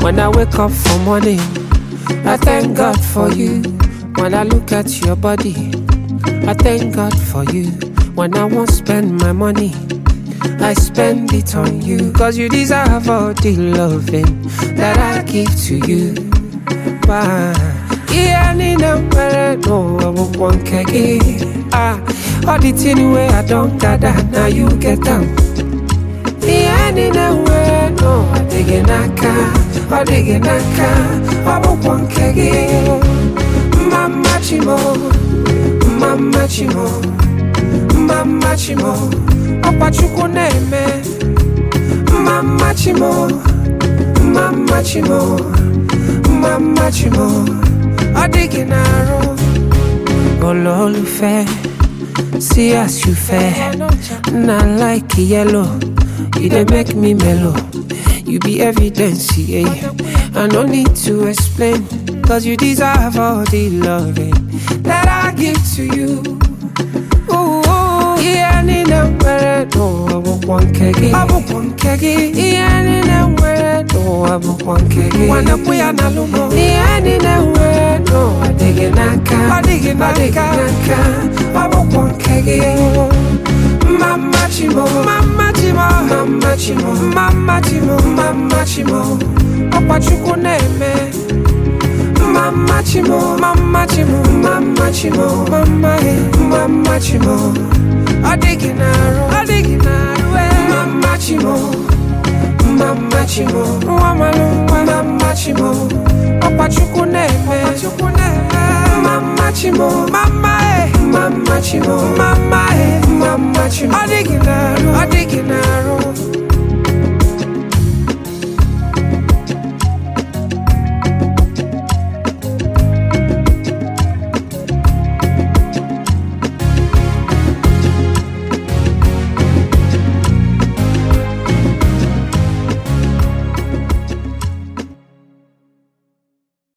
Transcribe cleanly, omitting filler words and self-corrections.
When I wake up for morning, I thank God for you. When I look at your body, I thank God for you. When I won't spend my money, I spend it on you. Cause you deserve all the loving that I give to you. Bye. Yeah, no, I won't want kegi. All the thing where I don't gather, now you get them. Yeah, no, I dig in a car, I dig in a car, I won't want kegi. Mama chimo, mama chimo, mama chimo, Papa chukuneme. Mama chimo, mama chimo, mama chimo. Adiginaro, Ololufe, see as you fair. Not like yellow, you dey make me mellow. You be evidence, yeah. I no need to explain, cause you deserve all the loving that I give to you. Ooh, yeah, no, I won't want kegi. I won't want kegi. Yeah, no, I won't want kegi. Wanna put an alumo. Yeah, no, I dig in a car. I dig in a car. I won't want kegi. Mama chimo, mama chimo, mama chimo, mama chimo, mama chimo. Papa chukuneme. Mama chimo, mama chimo, mama chimo, mama chimo. Adiginaro, mama chimo, mama chimo, mama chimo, Papa chukuneme, mama chimo, mama chimo, mama chimo, Adiginaro.